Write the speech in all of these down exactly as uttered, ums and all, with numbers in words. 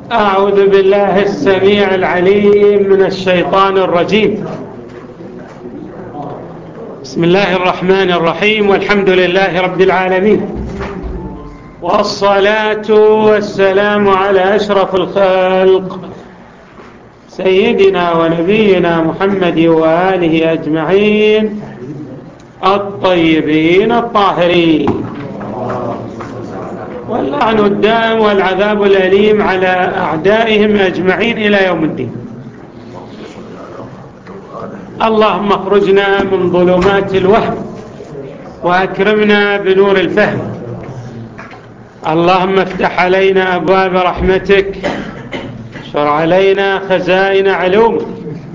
أعوذ بالله السميع العليم من الشيطان الرجيم. بسم الله الرحمن الرحيم، والحمد لله رب العالمين، والصلاة والسلام على أشرف الخلق سيدنا ونبينا محمد وآله أجمعين الطيبين الطاهرين، واللعن الدائم والعذاب الأليم على أعدائهم أجمعين إلى يوم الدين. اللهم اخرجنا من ظلمات الوهم وأكرمنا بنور الفهم. اللهم افتح علينا أبواب رحمتك، اشر علينا خزائن علومك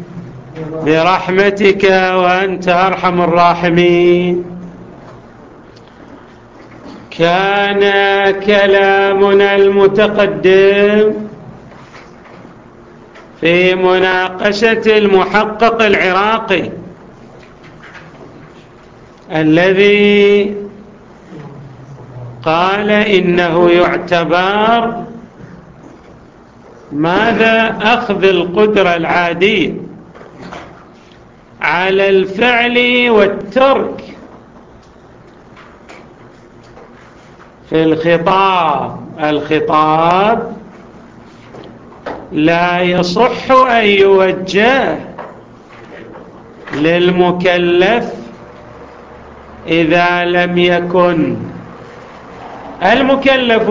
برحمتك وأنت أرحم الراحمين. كان كلامنا المتقدم في مناقشة المحقق العراقي الذي قال إنه يعتبر ماذا أخذ القدرة العادية على الفعل والترك في الخطاب. الخطاب لا يصح أن يوجه للمكلف إذا لم يكن المكلف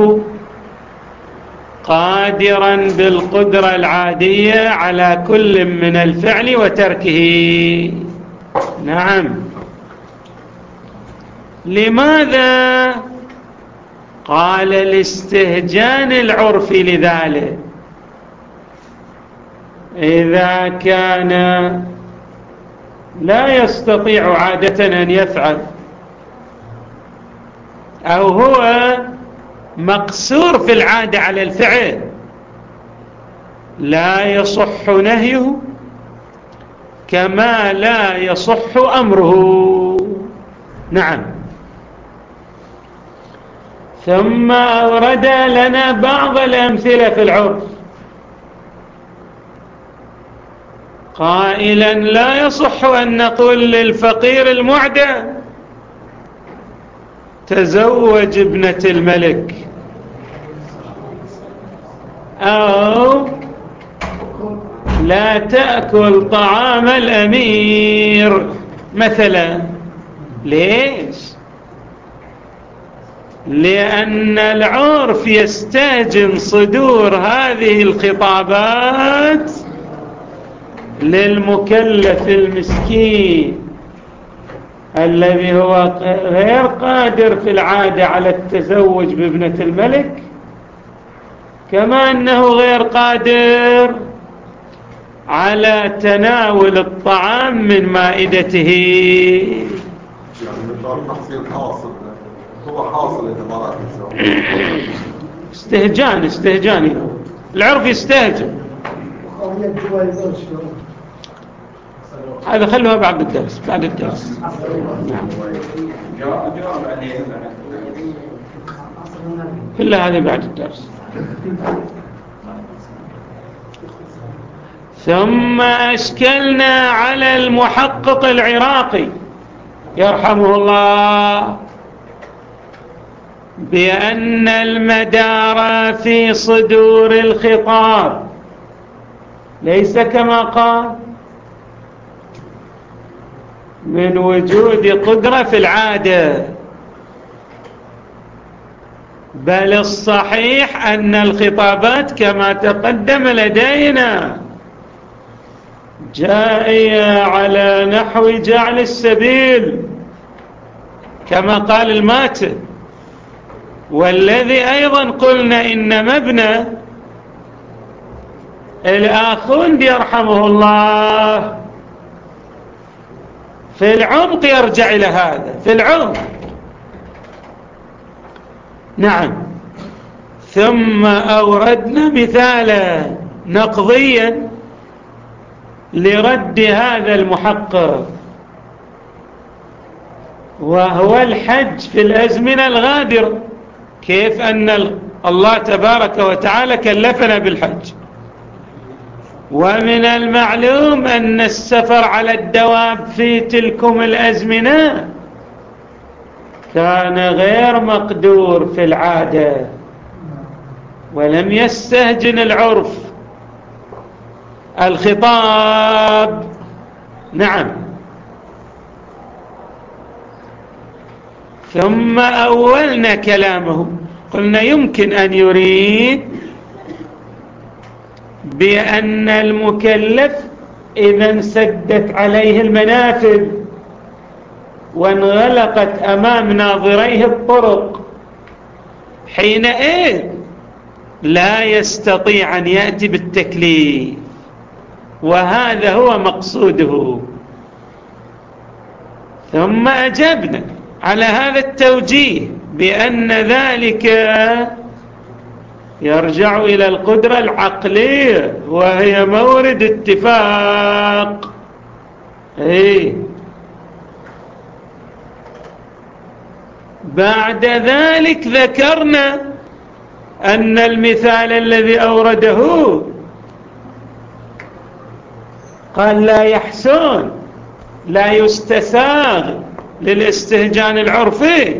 قادرا بالقدرة العادية على كل من الفعل وتركه. نعم. لماذا؟ قال لاستهجان العرف لذلك. إذا كان لا يستطيع عادة أن يفعل، أو هو مقصور في العادة على الفعل، لا يصح نهيه كما لا يصح أمره. نعم. ثم أورد لنا بعض الأمثلة في العرف قائلا لا يصح أن نقول للفقير المعدى تزوج ابنة الملك، أو لا تأكل طعام الأمير مثلا. ليش؟ لأن العرف يستهجن صدور هذه الخطابات للمكلف المسكين الذي هو غير قادر في العادة على التزوج بابنة الملك، كما أنه غير قادر على تناول الطعام من مائدته. هو حاصل استهجان استهجان العرف يستهجن. هذا خلوها بعد الدرس بعد الدرس. نعم. كلها هذه بعد الدرس. ثم أشكلنا على المحقق العراقي يرحمه الله بأن المدار في صدور الخطاب ليس كما قال من وجود قدرة في العادة، بل الصحيح أن الخطابات كما تقدم لدينا جائية على نحو جعل السبيل كما قال الماتن، والذي أيضا قلنا إن مبنى الآخوند يرحمه الله في العمق يرجع إلى هذا، في العمق. نعم. ثم أوردنا مثالا نقضيا لرد هذا المحقق، وهو الحج في الأزمنة الغابرة. كيف أن الله تبارك وتعالى كلفنا بالحج، ومن المعلوم أن السفر على الدواب في تلكم الأزمنة كان غير مقدور في العادة، ولم يستهجن العرف الخطاب. نعم. ثم أولنا كلامه، قلنا يمكن أن يريد بأن المكلف إذا انسدت عليه المنافذ وانغلقت أمام ناظريه الطرق، حينئذ لا يستطيع أن يأتي بالتكليف، وهذا هو مقصوده. ثم أجبنا على هذا التوجيه بأن ذلك يرجع إلى القدرة العقلية، وهي مورد اتفاق. إيه. بعد ذلك ذكرنا أن المثال الذي أورده قال لا يحسن، لا يستساغ للاستهجان العرفي.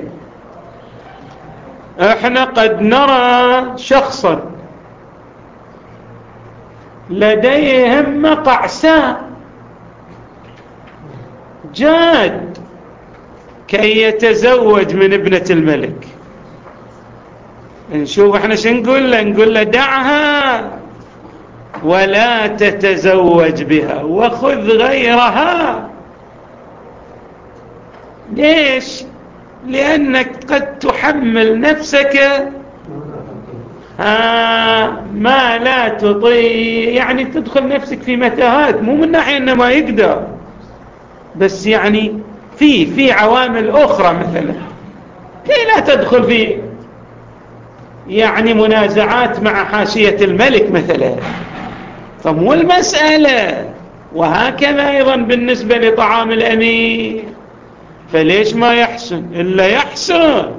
احنا قد نرى شخصا لديه همة قعساء جاد كي يتزوج من ابنة الملك، نشوف احنا شو نقول له؟ نقول له دعها ولا تتزوج بها وخذ غيرها. ليش؟ لأنك قد تحمل نفسك آه ما لا تطيق، يعني تدخل نفسك في متاهات، مو من ناحية أنه ما يقدر، بس يعني في في عوامل أخرى مثلا كي لا تدخل في يعني منازعات مع حاشية الملك مثلا. فمو المسألة. وهكذا أيضا بالنسبة لطعام الأمير، فليش ما يحسن؟ إلا يحسن.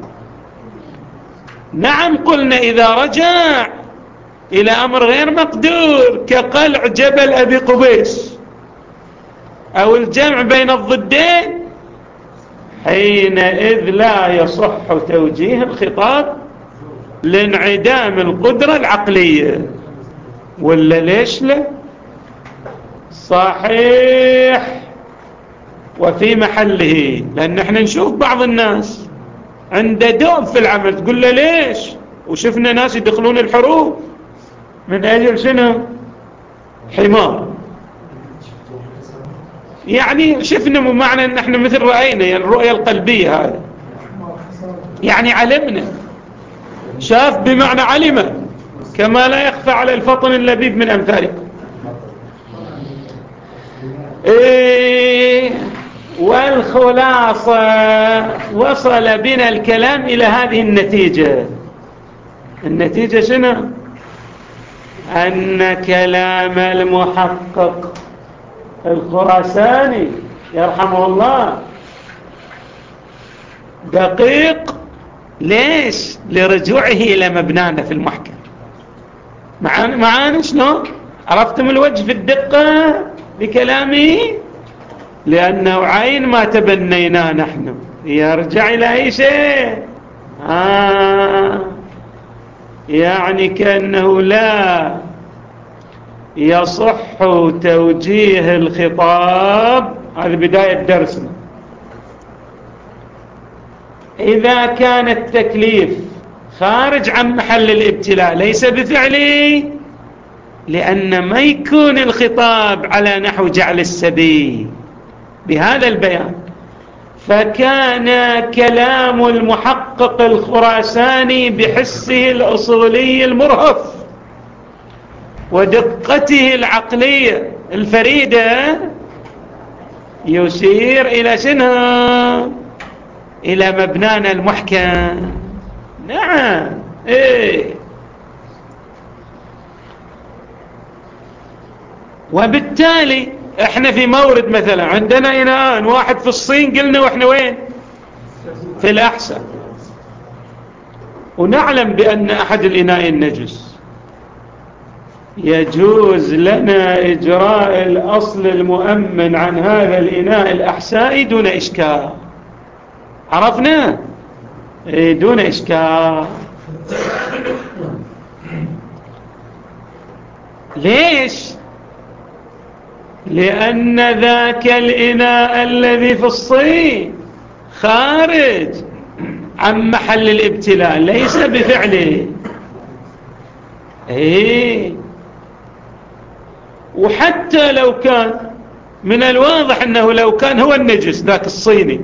نعم، قلنا إذا رجع إلى أمر غير مقدور كقلع جبل أبي قبيس أو الجمع بين الضدين، حينئذ لا يصح توجيه الخطاب لانعدام القدرة العقلية. ولا ليش لا؟ صحيح وفي محله. لأن احنا نشوف بعض الناس عنده دوم في العمل، تقول له ليش؟ وشفنا ناس يدخلون الحروب من أجل شنو؟ حمار. يعني شفنا، معنى ان احنا مثل رأينا، يعني الرؤية القلبية هذا، يعني علمنا، شاف بمعنى علم، كما لا يخفى على الفطن اللبيب من أمثالكم. إيه. والخلاصة وصل بنا الكلام إلى هذه النتيجة. النتيجة شنو؟ أن كلام المحقق الخراساني يرحمه الله دقيق. ليش؟ لرجوعه إلى مبنانا في المحكم. معانا معانا شلون؟ عرفتم الوجه في الدقة بكلامي؟ لأنه عين ما تبنينا نحن، يرجع إلى أي شيء. آه يعني كأنه لا يصح توجيه الخطاب. هذه بداية درسنا. إذا كان التكليف خارج عن محل الابتلاء ليس بفعلي، لأن ما يكون الخطاب على نحو جعل السبيل بهذا البيان، فكان كلام المحقق الخراساني بحسه الأصولي المرهف ودقته العقلية الفريدة يشير إلى شنو؟ إلى مبنانا المحكم. نعم. إيه. وبالتالي احنا في مورد مثلا عندنا الآن واحد في الصين، قلنا واحنا وين؟ في الأحسن. ونعلم بأن أحد الإناء النجس، يجوز لنا إجراء الأصل المؤمن عن هذا الإناء الأحسائي دون إشكال. عرفنا؟ دون إشكال. ليش؟ لأن ذاك الإناء الذي في الصين خارج عن محل الابتلاء، ليس بفعله. إيه، وحتى لو كان من الواضح أنه لو كان هو النجس ذاك الصيني،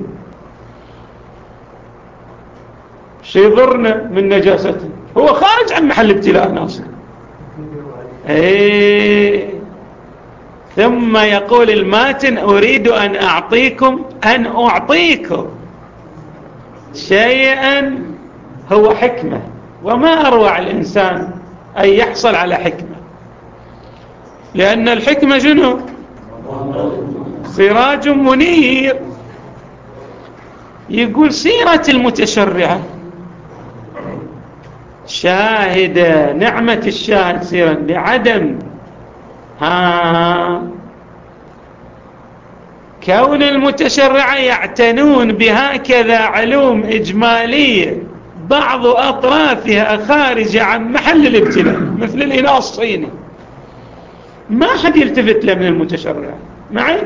شو يضرنا من نجاسته؟ هو خارج عن محل ابتلاء ناصر. إيه. ثم يقول الماتن: أريد أن أعطيكم أن أعطيكم شيئا هو حكمة، وما أروع الإنسان أن يحصل على حكمة، لأن الحكمة شنو؟ سراج منير. يقول: سيرة المتشرعة شاهدة، نعمة الشاهد سيرا لعدم ها كون المتشرعة يعتنون بهكذا علوم إجمالية بعض أطرافها خارجة عن محل الابتلاء، مثل الإناء الصيني، ما حد يلتفت له من المتشرعة. معي؟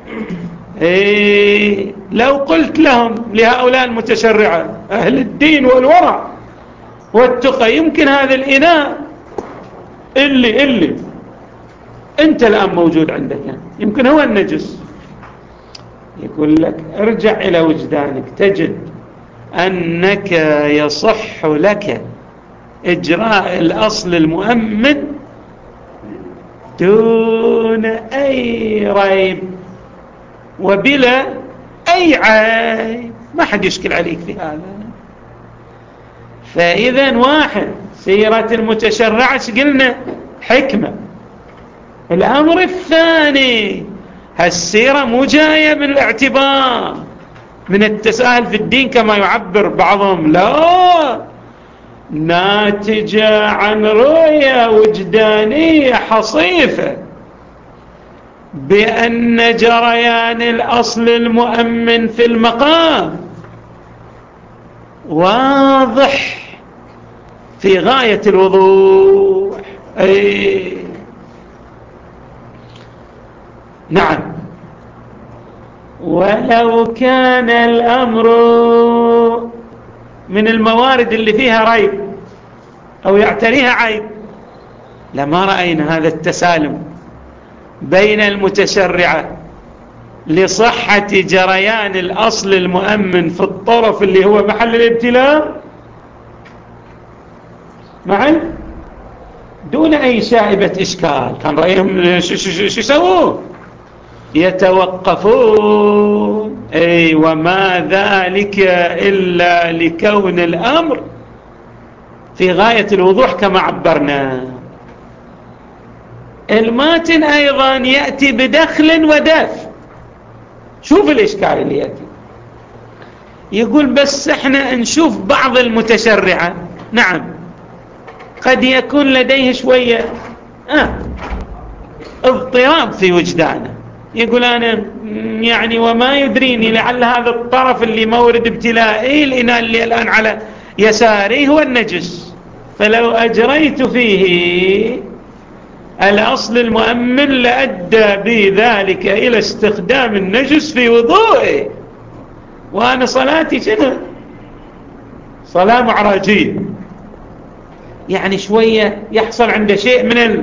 إيه، لو قلت لهم لهؤلاء المتشرعة أهل الدين والورع والتقى: يمكن هذا الإناء اللي اللي أنت الآن موجود عندك يعني يمكن هو النجس، يقول لك: ارجع إلى وجدانك، تجد أنك يصح لك إجراء الأصل المؤمن دون أي ريب وبلا أي عيب، ما حد يشكل عليك في هذا. فإذا واحد، سيرة المتشرعة قلنا حكمة. الأمر الثاني، هالسيرة مو جاية من الاعتبار من التساهل في الدين كما يعبر بعضهم، لا، ناتجة عن رؤية وجدانية حصيفة بأن جريان الأصل المؤمن في المقام واضح في غاية الوضوح. أي نعم. ولو كان الأمر من الموارد اللي فيها ريب أو يعتريها عيب لما رأينا هذا التسالم بين المتشرعة لصحة جريان الأصل المؤمن في الطرف اللي هو محل الابتلاء معي دون أي شائبة إشكال. كان رأيهم شو يسوون؟ يتوقفون. أي وما ذلك إلا لكون الأمر في غاية الوضوح كما عبرنا. الماتن أيضا يأتي بدخل ودفع. شوف الإشكال اللي يأتي، يقول: بس احنا نشوف بعض المتشرعة نعم قد يكون لديه شوية آه اضطراب في وجدانه، يقول: أنا يعني وما يدريني لعل هذا الطرف اللي مورد ابتلائي الإناء اللي الآن على يساري هو النجس، فلو أجريت فيه الأصل المؤمن لأدى بذلك إلى استخدام النجس في وضوئي، وأنا صلاتي شنو؟ صلاة معراجية. يعني شوية يحصل عنده شيء من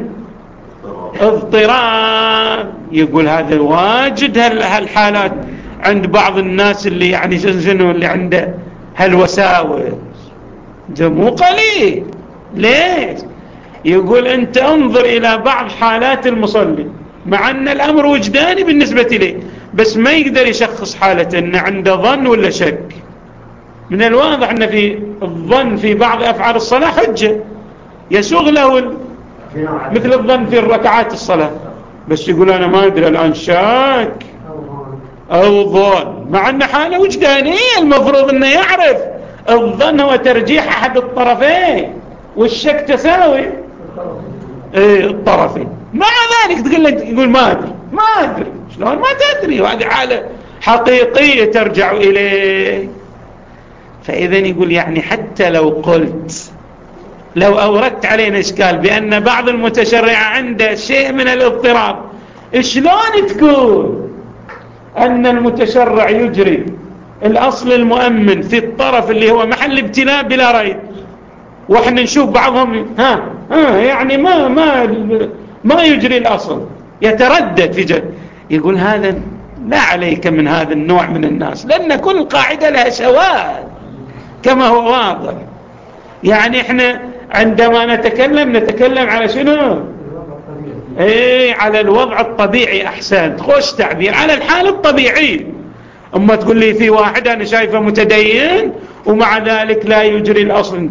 الاضطراب. يقول هذا واجد هالحالات عند بعض الناس اللي يعني شنو اللي عنده هالوساوس، ده مو قليل. ليش؟ يقول: أنت انظر إلى بعض حالات المصلي مع أن الأمر وجداني بالنسبة لي، بس ما يقدر يشخص حالة أن عنده ظن ولا شك. من الواضح أن في الظن في بعض أفعال الصلاة حجة يسوغ له مثل الظن في الركعات الصلاة، بس يقول: أنا ما أدري الآن شاك أو ظن، مع أن حالة وجدانية المفروض أنه يعرف الظن هو ترجيح أحد الطرفين، والشك تساوي إيه الطرفين. مع ذلك تقول لك يقول ما أدري ما أدري. شلون ما تدري؟ وهذه حالة حقيقية ترجع إليه. فإذا يقول يعني حتى لو قلت، لو أوردت علينا إشكال بأن بعض المتشرع عنده شيء من الاضطراب، شلون تكون أن المتشرع يجري الأصل المؤمن في الطرف اللي هو محل ابتلاء بلا ريب، وإحنا نشوف بعضهم ها ها يعني ما ما ما يجري الأصل، يتردد في جد. يقول هذا لا عليك من هذا النوع من الناس، لأن كل قاعدة لها شواذ كما هو واضح. يعني إحنا عندما نتكلم نتكلم على شنو؟ ايه على الوضع الطبيعي. أحسن، خوش تعبير، على الحالة الطبيعية. أما تقول لي في واحد أنا شايفه متدين ومع ذلك لا يجري الأصل،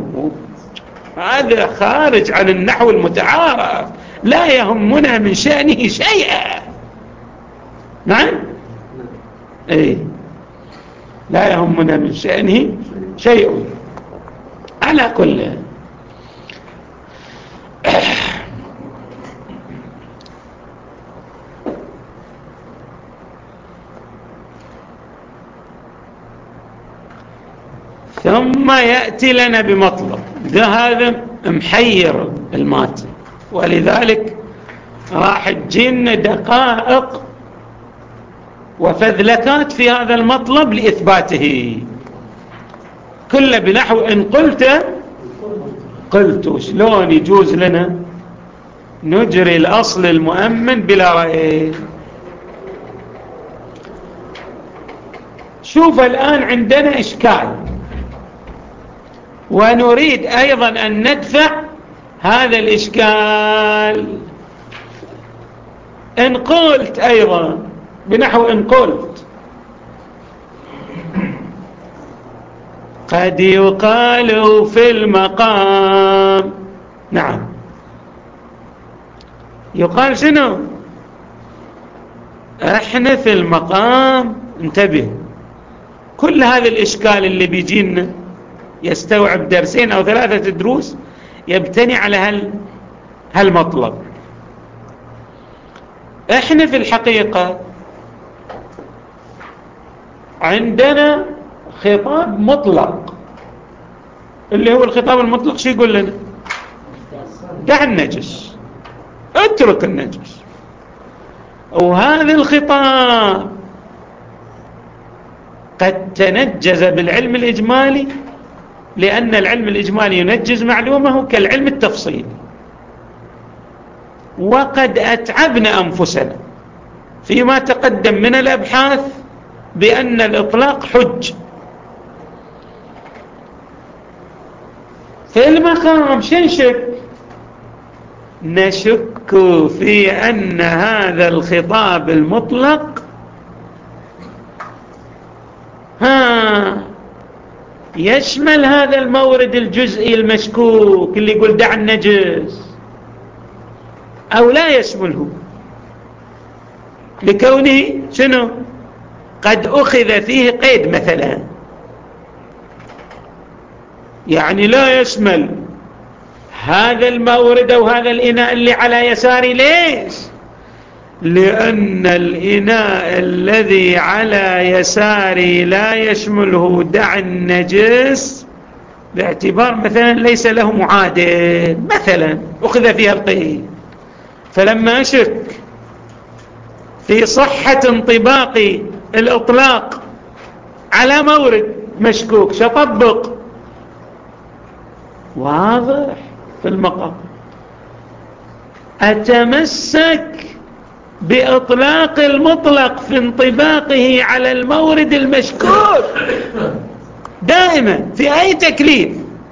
هذا خارج عن النحو المتعارف، لا يهمنا من شأنه شيئا. نعم ايه لا يهمنا من شأنه شيء. على كل ثم يأتي لنا بمطلب ده، هذا محير الماتن، ولذلك راح تجينا دقائق وفذلكات في هذا المطلب لإثباته كله بنحو إن قلت قلت. شلون يجوز لنا نجري الأصل المؤمن بلا رأي؟ شوف الآن عندنا إشكال، ونريد أيضا أن ندفع هذا الإشكال. إن قلت أيضا بنحو إن قلت قد يقال في المقام. نعم يقال شنو؟ احنا في المقام. انتبه، كل هذا الإشكال اللي بيجينا يستوعب درسين أو ثلاثة دروس يبتني على هال هالمطلب. احنا في الحقيقة عندنا خطاب مطلق، اللي هو الخطاب المطلق شو يقول لنا؟ دع النجس، اترك النجس. وهذا الخطاب قد تنجز بالعلم الإجمالي، لأن العلم الإجمالي ينجز معلومه كالعلم التفصيلي. وقد أتعبنا أنفسنا فيما تقدم من الأبحاث بأن الإطلاق حج. في المقام شنشك نشك في أن هذا الخطاب المطلق ها يشمل هذا المورد الجزئي المشكوك اللي يقول دع النجس، أو لا يشمله، لكونه شنو؟ قد أخذ فيه قيد مثلا. يعني لا يشمل هذا المورد أو هذا الإناء اللي على يساري. ليش؟ لأن الإناء الذي على يساري لا يشمله دع النجس باعتبار مثلا ليس له معادل، مثلا أخذ فيها القيد. فلما أشك في صحة انطباق الإطلاق على مورد مشكوك شطبق واضح في المقام، أتمسك بإطلاق المطلق في انطباقه على المورد المشكوك دائما في أي تكليف.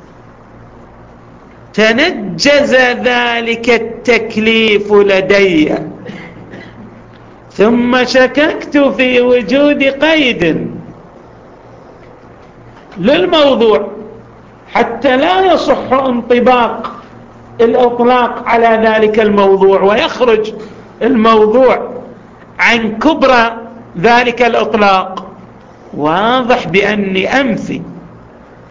تنجز ذلك التكليف لدي، ثم شككت في وجود قيد للموضوع حتى لا يصح انطباق الإطلاق على ذلك الموضوع ويخرج الموضوع عن كبرى ذلك الإطلاق. واضح بأني أنفي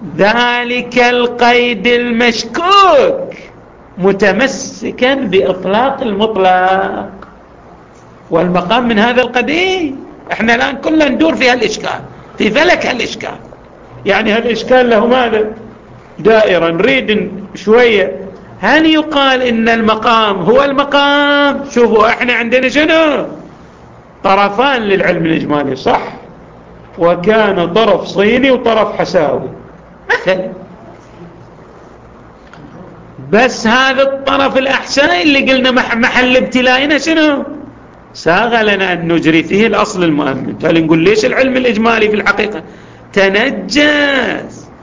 ذلك القيد المشكوك متمسكا بإطلاق المطلق، والمقام من هذا القديم. احنا الآن كلنا ندور في هالإشكال، في فلك هالإشكال. يعني هالإشكال له ماذا؟ دائرة. نريد شوية، هل يقال إن المقام هو المقام؟ شوفوا احنا عندنا شنو؟ طرفان للعلم الإجمالي، صح؟ وكان طرف صيني وطرف حساوي مثلا، بس هذا الطرف الأحسائي اللي قلنا محل ابتلائنا شنو؟ ساغ لنا أن نجري فيه الأصل المؤمن. هل نقول ليش العلم الإجمالي في الحقيقة تنجز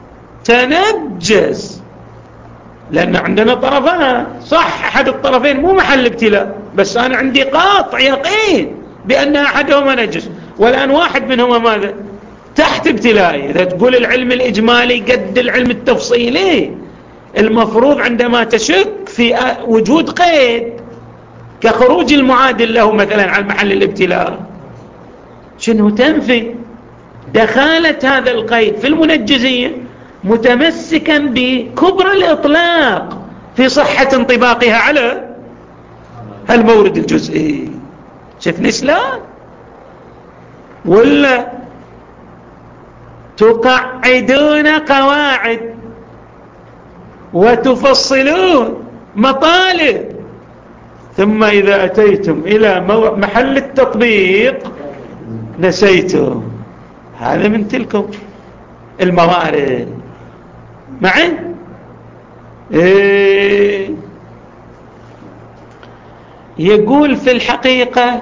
تنجز؟ لأن عندنا طرفان، صح، أحد الطرفين مو محل ابتلاء، بس أنا عندي قاطع يقين بأن أحدهما نجس، والآن واحد منهما ماذا؟ تحت ابتلائي. إذا تقول العلم الإجمالي قد العلم التفصيلي، المفروض عندما تشك في وجود قيد كخروج المعادل له مثلا عن محل الابتلاء، شنو تنفي دخالة هذا القيد في المنجزية متمسكا بكبرى الإطلاق في صحة انطباقها على المورد الجزئي. شفنا شلون؟ ولا تقعدون قواعد وتفصلون مطالب، ثم إذا أتيتم إلى محل التطبيق نسيتم. هذا من تلكم الموارد معي. إيه يقول في الحقيقة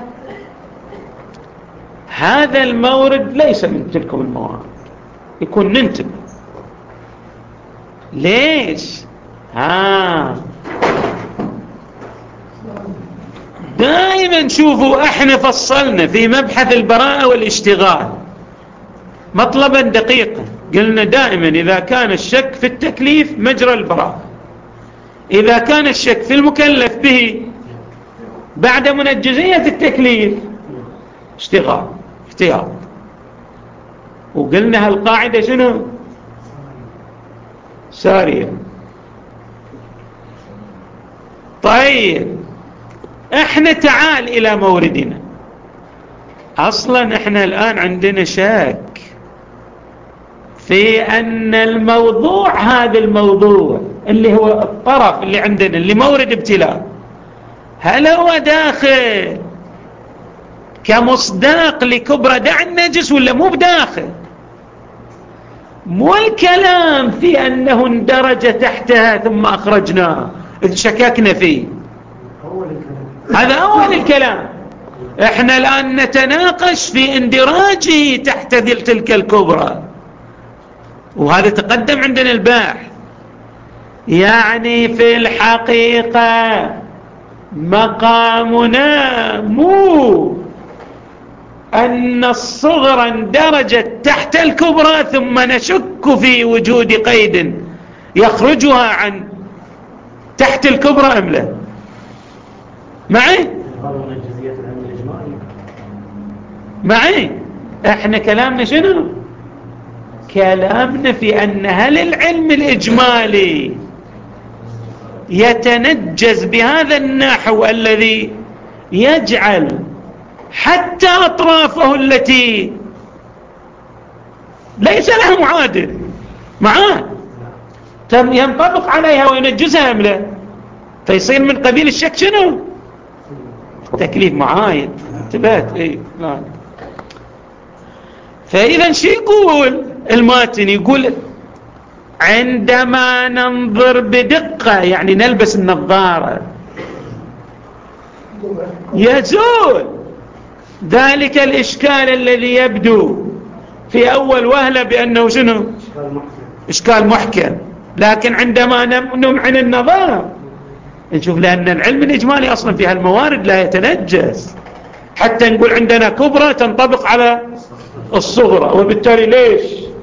هذا المورد ليس من تلكم الموارد، يكون ننتبه. ليش؟ ها دائما شوفوا احنا فصلنا في مبحث البراءة والاشتغال مطلبا دقيقا. قلنا دائما إذا كان الشك في التكليف مجرى البراءة، إذا كان الشك في المكلف به بعد منجزية التكليف اشتغال احتياط. وقلنا هالقاعدة شنو؟ سارية. طيب احنا تعال إلى موردنا. أصلا احنا الآن عندنا شك في أن الموضوع، هذا الموضوع اللي هو الطرف اللي عندنا اللي مورد ابتلاء، هل هو داخل كمصداق لكبرى دع النجس ولا مو بداخل؟ مو الكلام في أنه اندرج تحتها ثم أخرجناه شككنا فيه، هذا أول الكلام. احنا الآن نتناقش في اندراجه تحت تلك الكبرى، وهذا تقدم عندنا الباحث. يعني في الحقيقة مقامنا مو أن الصغرى اندرجت تحت الكبرى ثم نشك في وجود قيد يخرجها عن تحت الكبرى أم لا. معي معي احنا كلامنا شنو؟ كلامنا في أن هل العلم الإجمالي يتنجز بهذا النحو الذي يجعل حتى أطرافه التي ليس لها معادل معاه ينطبق عليها وينجزها أم لا؟ فيصير من قبيل الشك شنو؟ تكليف معايد. انتبهت؟ ايه لا. فإذا شو يقول الماتن؟ يقول عندما ننظر بدقة، يعني نلبس النظارة، يزول ذلك الإشكال الذي يبدو في أول وهلة بأنه شنو؟ إشكال محكم. لكن عندما نمعن النظر نشوف لأن العلم الإجمالي أصلا في هالموارد لا يتنجس، حتى نقول عندنا كبرى تنطبق على الصغرى. وبالتالي ليش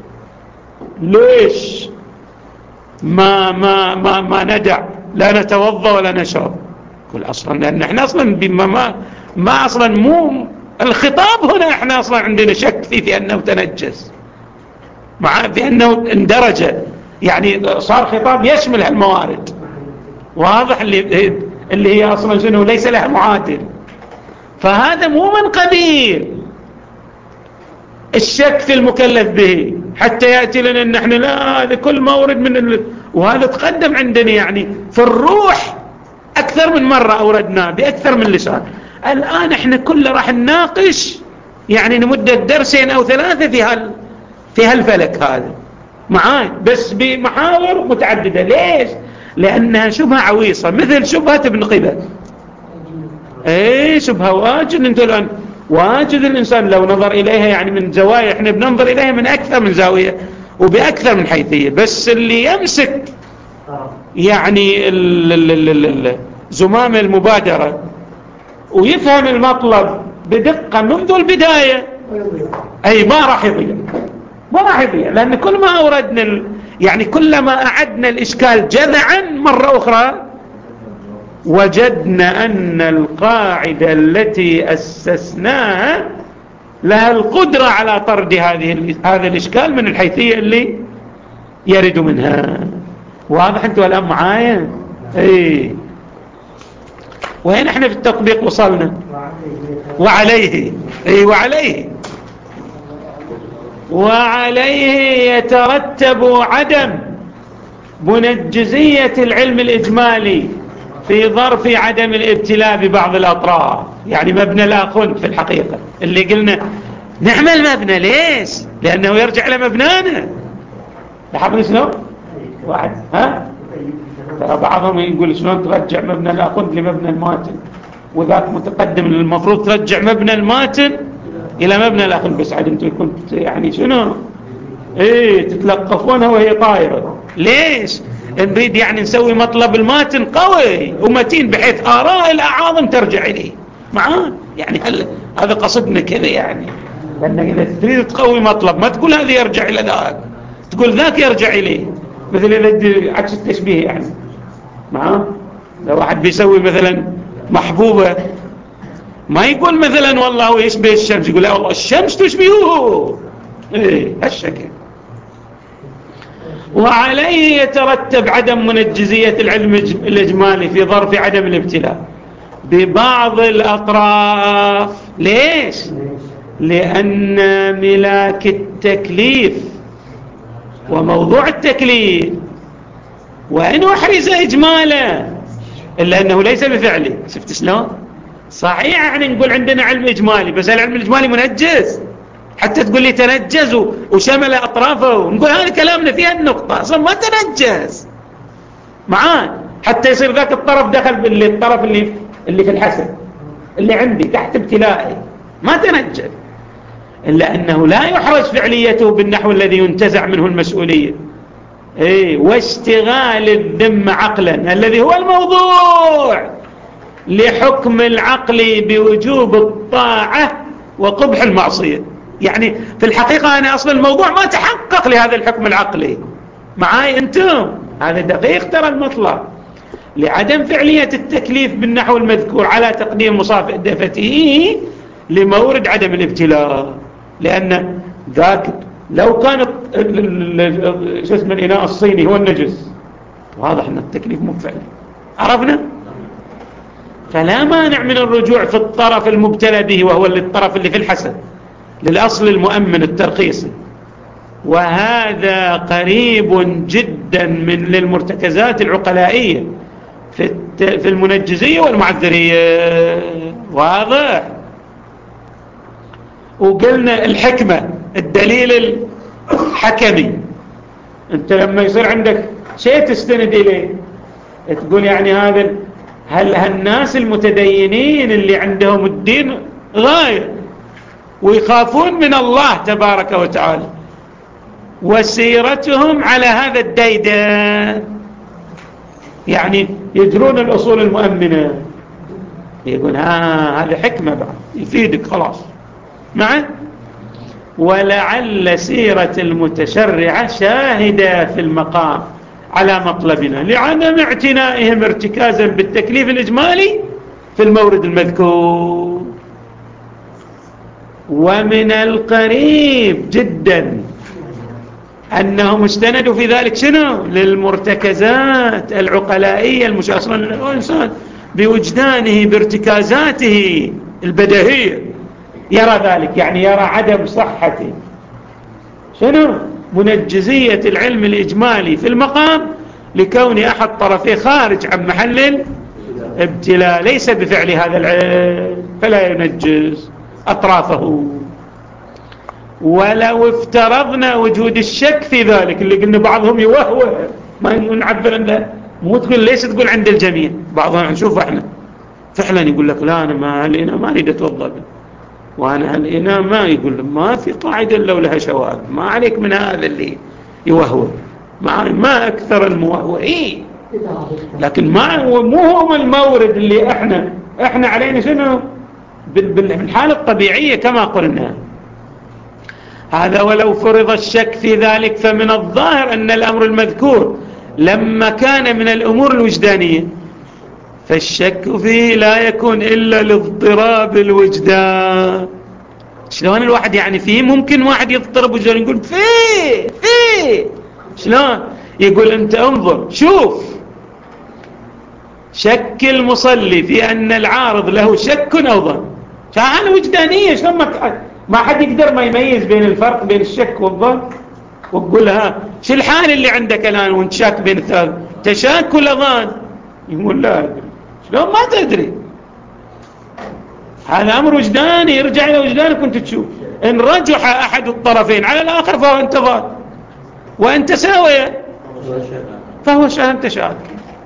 ليش ما ما ما ما ندع لا نتوضا ولا نشرب؟ كل اصلا لان احنا اصلا بما ما ما اصلا مو الخطاب هنا، احنا اصلا عندنا شك فيه في انه تنجس. مع بأنه اندرج يعني صار خطاب يشمل هالموارد. واضح اللي, اللي هي أصلا شنو ليس لها معادل. فهذا مو من قبيل الشك في المكلف به حتى يأتي لنا أن نحن لا هذا كل مورد من ال... وهذا تقدم عندنا يعني في الروح أكثر من مرة أوردناه بأكثر من لسان. الآن احنا كله راح نناقش يعني لمدة درسين أو ثلاثة في هال في هالفلك هذا معاي بس بمحاور متعددة. ليش؟ لأنها شبهة عويصة مثل شبهة ابن قبل. ايه شبهة واجد. انتوا الآن واجد الإنسان لو نظر إليها يعني من زوايا احنا بننظر إليها من أكثر من زاوية وبأكثر من حيثية. بس اللي يمسك يعني ال ال ال ال زمام المبادرة ويفهم المطلب بدقة منذ البداية أي ما راح يضيع ما راح يضيع. لأن كل ما أوردنا ال... يعني كلما أعدنا الإشكال جذعا مرة أخرى وجدنا أن القاعدة التي أسسناها لها القدرة على طرد هذه هذا الإشكال من الحيثية اللي يرد منها. واضح أنتوا الآن معايا؟ إيه. وين احنا في التطبيق وصلنا؟ وعليه إيه وعليه وعليه يترتب عدم منجزية العلم الإجمالي في ظرف عدم الابتلاء ببعض الأطراف. يعني مبنى لا خند في الحقيقة اللي قلنا نعمل مبنى. ليش؟ لأنه يرجع لمبنانا. لاحظنا شنو؟ واحد ها؟ ترى بعضهم يقول شلون ترجع مبنى لا خند لمبنى الماتن وذاك متقدم المفروض ترجع مبنى الماتن إلى مبنى لا خند. بس عاد انتم كنت يعني شنو ايه تتلقفونها وهي طايرة. ليش؟ نريد يعني نسوي مطلب الماتن قوي ومتين بحيث آراء الأعاظم ترجع إليه معاه. يعني هذا قصدنا كذا يعني. لأن إذا تريد تقوي مطلب ما تقول هذا يرجع إلى ذاك تقول ذاك يرجع إليه. مثل إذا عكس التشبيه يعني معاه. لو واحد بيسوي مثلا محبوبة ما يقول مثلا والله هو يشبه الشمس يقول لا والله الشمس تشبهه. ايه هالشكل. وعليه يترتب عدم منجزية العلم الإجمالي في ظرف عدم الابتلاء ببعض الأطراف. ليش؟ لأن ملاك التكليف وموضوع التكليف وإن أحرز إجمالا إلا أنه ليس بفعله. شفت شلون؟ صحيح يعني نقول عندنا علم إجمالي بس العلم الإجمالي منجز حتى تقول لي تنجز وشمل أطرافه نقول هذا كلامنا فيها النقطة أصلا ما تنجز معاه حتى يصير ذاك الطرف دخل باللي الطرف اللي اللي في الحسن اللي عندي تحت ابتلائي ما تنجز. إلا أنه لا يحرز فعليته بالنحو الذي ينتزع منه المسؤولية. إيه واشتغال الذمة عقلا الذي هو الموضوع لحكم العقل بوجوب الطاعة وقبح المعصية. يعني في الحقيقة أنا أصلا الموضوع ما تحقق لهذا الحكم العقلي معاي أنتم. هذا دقيق ترى المطلب لعدم فعلية التكليف بالنحو المذكور على تقديم مصادفته لمورد عدم الابتلاء. لأن ذاك لو كان شو اسمه الإناء الصيني هو النجس واضح أن التكليف مو فعلي عرفنا. فلا مانع من الرجوع في الطرف المبتلى به وهو الطرف اللي في الحسن للأصل المؤمن الترخيصي. وهذا قريب جدا من للمرتكزات العقلائية في في المنجزية والمعذرية. واضح. وقلنا الحكمة الدليل الحكمي. انت لما يصير عندك شيء تستند إليه تقول يعني هذا هل هالناس المتدينين اللي عندهم الدين غاية ويخافون من الله تبارك وتعالى وسيرتهم على هذا الديدان يعني يدرون الأصول المؤمنة يقول ها هذا حكمة بعد يفيدك خلاص معه. ولعل سيرة المتشرعة شاهدة في المقام على مطلبنا لعدم اعتنائهم ارتكازا بالتكليف الإجمالي في المورد المذكور. ومن القريب جدا أنهم استندوا في ذلك شنو؟ للمرتكزات العقلائية المشاصرة للإنسان بوجدانه بارتكازاته البديهية يرى ذلك، يعني يرى عدم صحة شنو؟ منجزية العلم الإجمالي في المقام لكون أحد طرفيه خارج عن محل الابتلاء ليس بفعل هذا العلم، فلا ينجز أطرافه. ولو افترضنا وجود الشك في ذلك اللي قلنا بعضهم يوهوه ما نعبر عنه، مو تقول ليش تقول عند الجميع، بعضهم نشوف احنا فعلا يقول لك لا أنا ما هالإناء ما أريد أتوضأ، وأنا هالإناء ما، يقول ما في قاعدة لو لها شواذ، ما عليك من هذا اللي يوهوه، ما, ما أكثر الموهوئين، لكن ما مو هو المورد اللي احنا احنا علينا شنو بالحالة الطبيعية كما قلنا هذا. ولو فرض الشك في ذلك فمن الظاهر أن الأمر المذكور لما كان من الأمور الوجدانية فالشك فيه لا يكون إلا لاضطراب الوجدان. شلون الواحد يعني فيه ممكن واحد يضطرب وجدان يقول فيه فيه شلون يقول أنت انظر شوف شك المصلي في أن العارض له شك أو ظن، فعلا وجدانية شلون ما ما حد يقدر ما يميز بين الفرق بين الشك والظن، وتقول ها شو الحال اللي عندك الآن وانت شاك بين الثلاث، تشاك ولا ظن؟ يقول لا أدري. شلون ما تدري؟ هذا أمر وجداني، يرجع إلى وجدانك وانت تشوف إن رجح أحد الطرفين على الآخر فهو أنت ظن، وأنت ساوية فهو شاك أنت شاك.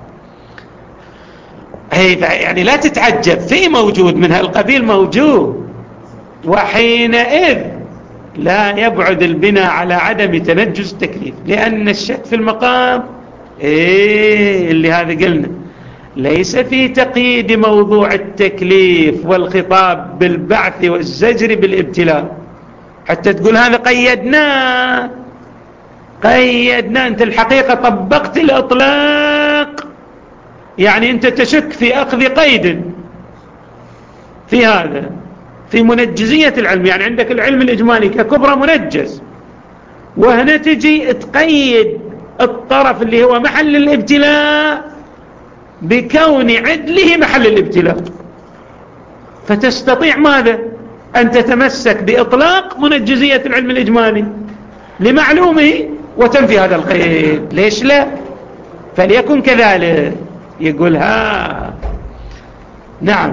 يعني لا تتعجب، في موجود من هالقبيل موجود، وحينئذ لا يبعد البناء على عدم تنجز التكليف، لأن الشك في المقام إيه اللي هذا قلنا ليس في تقييد موضوع التكليف والخطاب بالبعث والزجر بالابتلاء حتى تقول هذا قيدناه قيدناه أنت الحقيقة طبقت الإطلاق، يعني أنت تشك في أخذ قيد في هذا في منجزية العلم، يعني عندك العلم الإجمالي ككبرى منجز، وهنا تجي تقيد الطرف اللي هو محل الابتلاء بكون عدله محل الابتلاء، فتستطيع ماذا؟ أن تتمسك بإطلاق منجزية العلم الإجمالي لمعلومه وتنفي هذا القيد. ليش لا؟ فليكن كذلك. يقول ها نعم،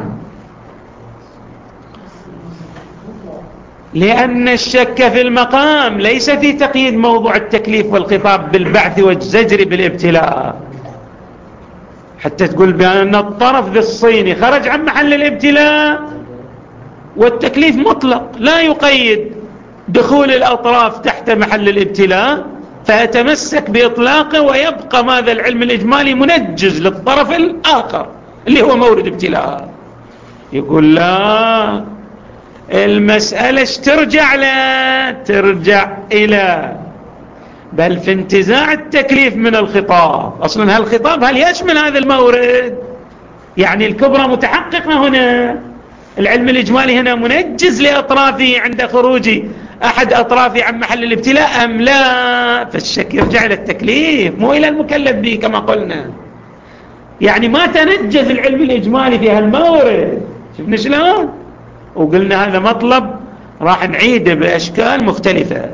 لأن الشك في المقام ليس في تقييد موضوع التكليف والخطاب بالبعث والزجر بالابتلاء حتى تقول بأن الطرف ذي الصيني خرج عن محل الابتلاء والتكليف مطلق لا يقيد دخول الأطراف تحت محل الابتلاء، فيتمسك بإطلاقه ويبقى ماذا العلم الإجمالي منجز للطرف الآخر اللي هو مورد ابتلاء. يقول لا، المسألة ترجع لا ترجع إلى بل في انتزاع التكليف من الخطاب. أصلا هالخطاب هل يشمل هذا المورد؟ يعني الكبرى متحققة هنا، العلم الإجمالي هنا منجز لأطرافه عند خروج أحد أطرافه عن محل الابتلاء أم لا؟ فالشك يرجع إلى التكليف مو إلى المكلف به كما قلنا، يعني ما تنجز العلم الإجمالي في هالمورد. شفنا شلون؟ وقلنا هذا مطلب راح نعيده بأشكال مختلفة.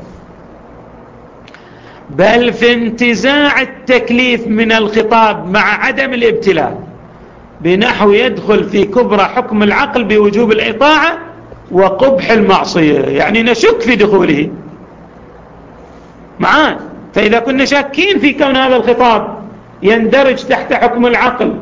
بل في انتزاع التكليف من الخطاب مع عدم الابتلاء بنحو يدخل في كبرى حكم العقل بوجوب الإطاعة وقبح المعصية، يعني نشك في دخوله معاه. فإذا كنا شاكين في كون هذا الخطاب يندرج تحت حكم العقل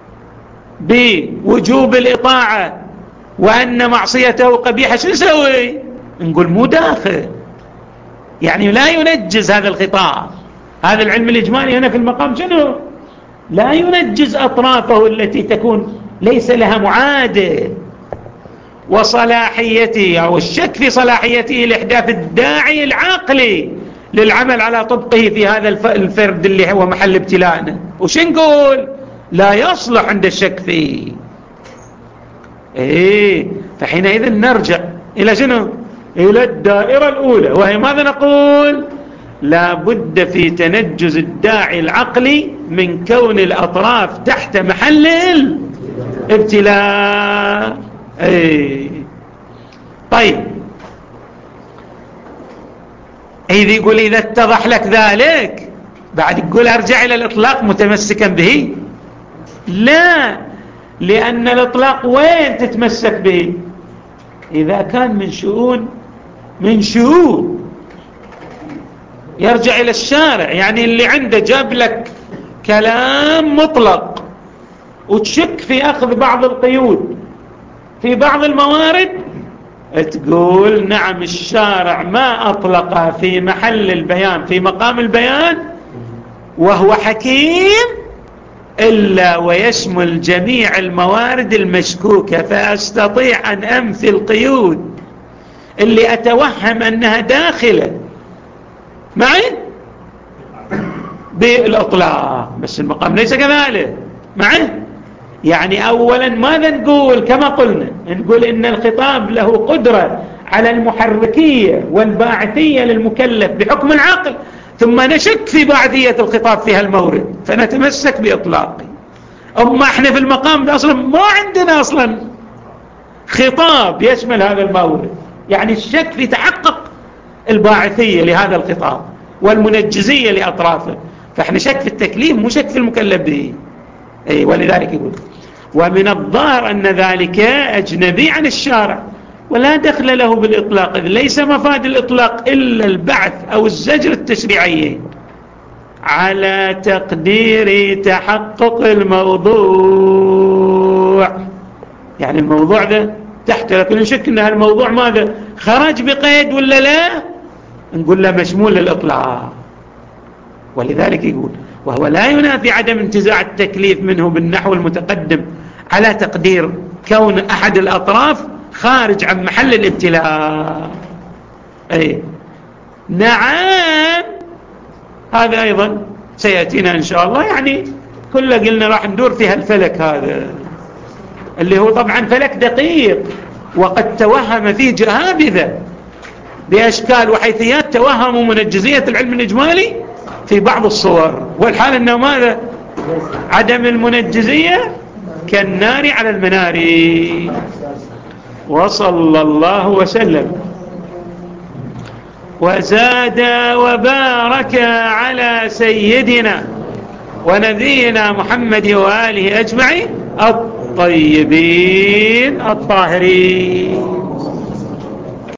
بوجوب الإطاعة وأن معصيته قبيحة، شو نسوي؟ نقول مو داخل، يعني لا ينجز هذا الخطاب. هذا العلم الإجمالي هنا في المقام شنو؟ لا ينجز أطرافه التي تكون ليس لها معادل، وصلاحيته أو الشك في صلاحيته لإحداث الداعي العقلي للعمل على طبقه في هذا الفرد اللي هو محل ابتلاءنا. وش نقول؟ لا يصلح عند الشك فيه. إيه، فحينئذ نرجع إلى شنو؟ إلى الدائرة الأولى، وهي ماذا نقول؟ لا بد في تنجز الداعي العقلي من كون الأطراف تحت محل الابتلاء. أي طيب، إذا يقول إذا اتضح لك ذلك بعد يقول أرجع إلى الإطلاق متمسكا به؟ لا، لأن الإطلاق وين تتمسك به؟ إذا كان من شؤون من شؤون يرجع إلى الشارع، يعني اللي عنده جاب لك كلام مطلق وتشك في أخذ بعض القيود في بعض الموارد، تقول نعم الشارع ما أطلق في محل البيان في مقام البيان وهو حكيم إلا ويشمل جميع الموارد المشكوكة، فأستطيع أن أنفي القيود اللي أتوهم أنها داخلة معي بالإطلاق، بس المقام ليس كذلك معي. يعني أولا ماذا نقول؟ كما قلنا نقول إن الخطاب له قدرة على المحركية والباعثية للمكلف بحكم العقل، ثم نشك في باعثية الخطاب في هالمورد فنتمسك بإطلاقه. أما احنا في المقام ده أصلا ما عندنا أصلا خطاب يشمل هذا المورد، يعني الشك في تحقق الباعثية لهذا الخطاب والمنجزية لأطرافه، فاحنا شك في التكليف مو شك في المكلف به. أي ولذلك يقول ومن الظاهر أن ذلك أجنبي عن الشارع ولا دخل له بالإطلاق، إذ ليس مفاد الإطلاق إلا البعث أو الزجر التشريعي على تقدير تحقق الموضوع. يعني الموضوع ده تحت، لكن نشك أن الموضوع ماذا خرج بقيد ولا لا، نقول له مشمول للإطلاق. ولذلك يقول وهو لا ينافي عدم انتزاع التكليف منه بالنحو المتقدم على تقدير كون أحد الأطراف خارج عن محل الابتلاء. أي نعم، هذا أيضا سيأتينا إن شاء الله. يعني كله قلنا راح ندور في هالفلك هذا اللي هو طبعا فلك دقيق، وقد توهم فيه جهابذة بأشكال وحيثيات توهموا منجزية العلم الإجمالي في بعض الصور، والحال أنه ماذا عدم المنجزية كالنار على المنار. وصلى الله وسلم وزاد وبارك على سيدنا ونبينا محمد وآله أجمعين الطيبين الطاهرين.